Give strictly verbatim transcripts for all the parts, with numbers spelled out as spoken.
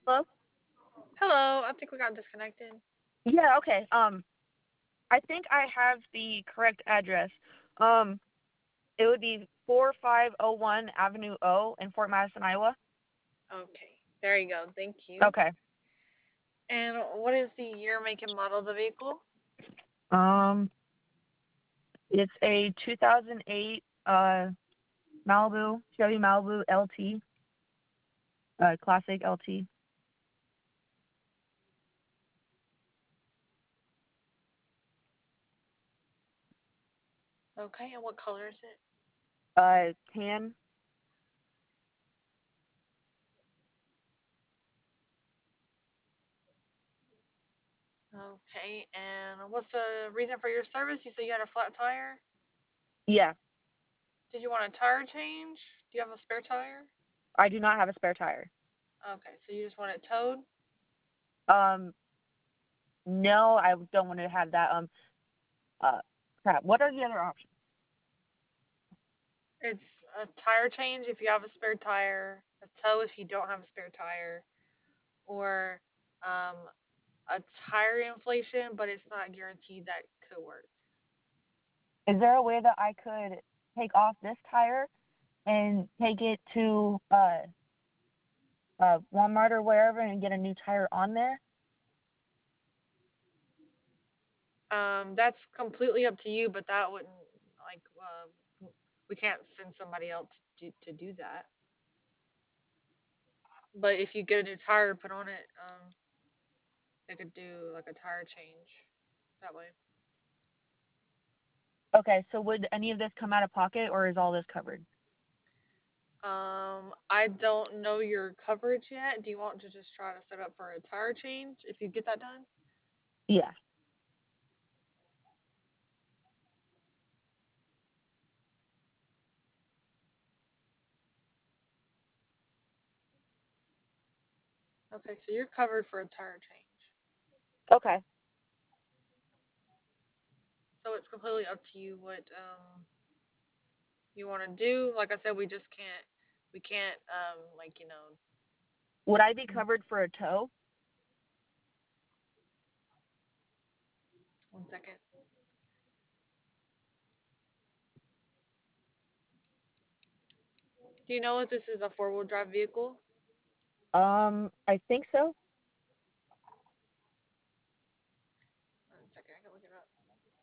Hello? Hello, I think we got disconnected. Yeah, okay. Um, I think I have the correct address. Um, it would be four five oh one Avenue O in Fort Madison, Iowa. Okay, there you go. Thank you. Okay. And what is the year, make, and model of the vehicle? Um, it's a two thousand eight uh Malibu, Chevy Malibu L T, uh, classic L T. Okay, and what color is it? Uh, tan. Okay, and what's the reason for your service? You said you had a flat tire. Yeah, Did you want a tire change? Do you have a spare tire? I do not have a spare tire. Okay, so you just want it towed? Um, no, I don't want to have that. Um, uh, crap. What are the other options? It's a tire change if you have a spare tire, a tow if you don't have a spare tire, or um, a tire inflation, but it's not guaranteed that could work. Is there a way that I could take off this tire and take it to uh uh, Walmart or wherever and get a new tire on there? Um, that's completely up to you, but that wouldn't like uh, we can't send somebody else to, to do that. But if you get a new tire put on it, um, they could do like a tire change that way. Okay, so would any of this come out of pocket or is all this covered? Um, I don't know your coverage yet. Do you want to just try to set up for a tire change if you get that done? Yeah. Okay, so you're covered for a tire change. Okay. So it's completely up to you what um you want to do. Like I said, we just can't we can't um like you know Would I be covered for a tow? one second. Do you know if this is a four wheel drive vehicle? Um, I think so. One second, I can look it up.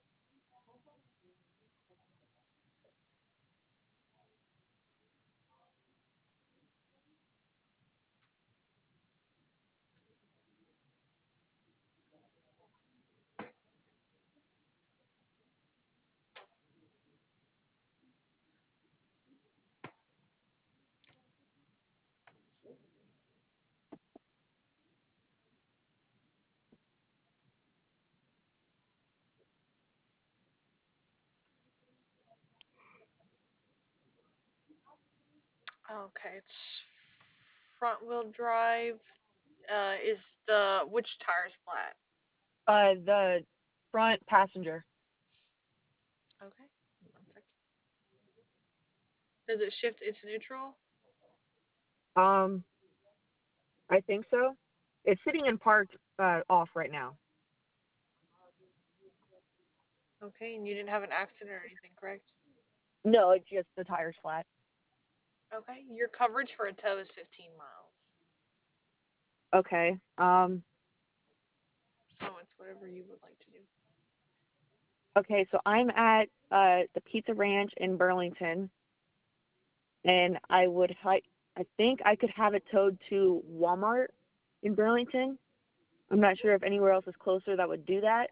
Okay, it's front wheel drive. Uh, is the which tire's flat? Uh, the front passenger. Okay, one second. Does it shift into neutral? Um, I think so. It's sitting in park uh off right now. Okay, and you didn't have an accident or anything, correct? No, it's just the tire's flat. Okay, your coverage for a tow is fifteen miles, Okay. Um, so it's whatever you would like to do. okay, so I'm at uh the Pizza Ranch in Burlington and I would hi- I think I could have it towed to Walmart in Burlington. I'm not sure if anywhere else is closer that would do that.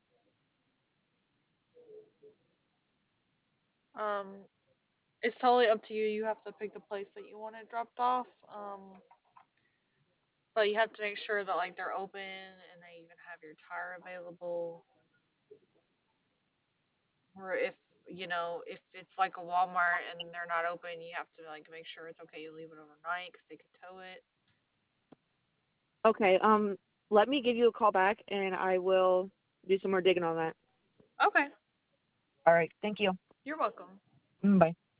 Um, it's totally up to you. You have to pick the place that you want it dropped off. Um, but you have to make sure that like they're open and they even have your tire available. Or if you know if it's like a Walmart and they're not open, you have to like make sure it's okay. You leave it overnight because they could tow it. Okay, um, let me give you a call back and I will do some more digging on that. Okay, All right, thank you. you're welcome. Mm, bye.